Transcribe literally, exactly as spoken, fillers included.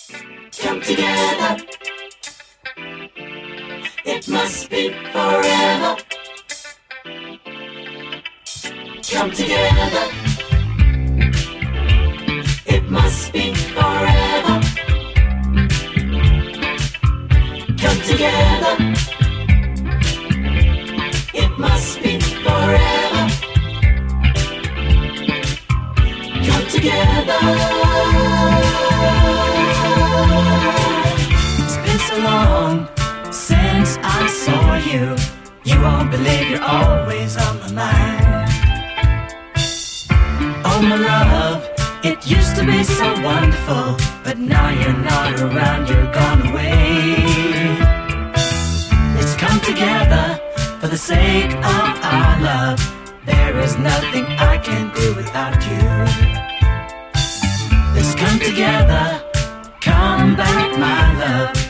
Come together. It must be forever. Come together. It must be forever. Come together. It must be forever. Come together. It's been so long since I saw you. You won't believe you're always on my mind. Oh my love, it used to be so wonderful, but now you're not around, you're gone away. Let's come together for the sake of our love. There is nothing I can do without you. Let's come together, come back my love.